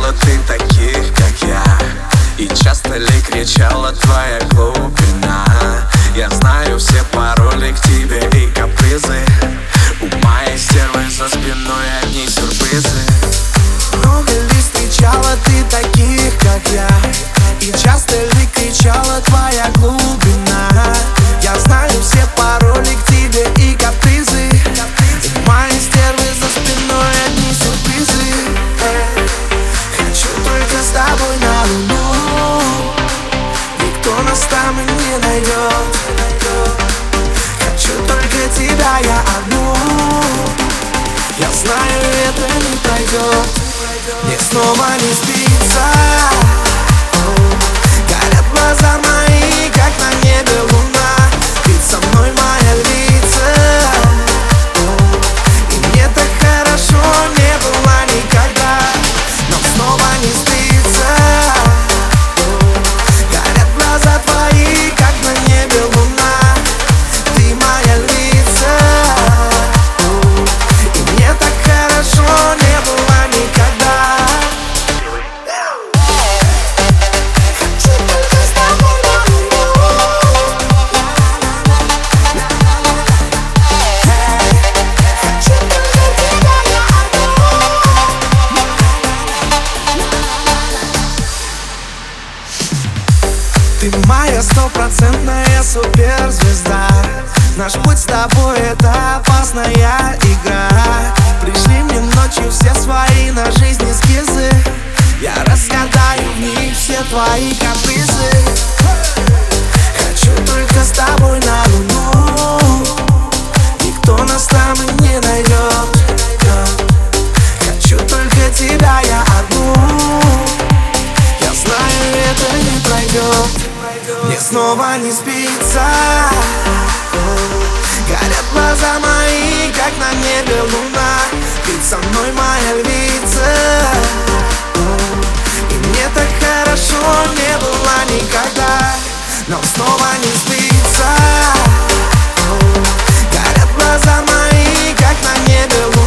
встречала ты таких, как я? И часто ли кричала твоя глубина? Я знаю все пароли к тебе и капризы. У моей стервы за спиной одни сюрпризы. Много ли встречала ты таких, как я? И часто ли кричала твоя глубина? Я знаю все пароли к тебе и капризы. У моей стервы за спиной одни сюрпризы. Хочу только с тобой на луну. Никто нас там и не найдет. Хочу только тебя, я одну. Я знаю, это не пройдет. Мне снова не спится. Горят глаза мои, как на небе луна. Ведь со мной моя львица. И мне так хорошо не было никогда. Но снова не спится. Горят глаза твои, как на небе луна. Ты моя львица. И мне так хорошо не было никогда. Ты моя стопроцентная суперзвезда. Наш путь с тобой — это опасная игра. Пришли мне ночью все свои на жизнь эскизы. Я разгадаю в них все твои капризы. Хочу только с тобой на луну. Никто нас там и не найдет. Хочу только тебя, я одну. Я знаю, это не пройдет. Мне снова не спится. Горят глаза мои, как на небе луна. Ведь со мной моя львица. И мне так хорошо не было никогда. Но снова не спится. Горят глаза мои, как на небе луна.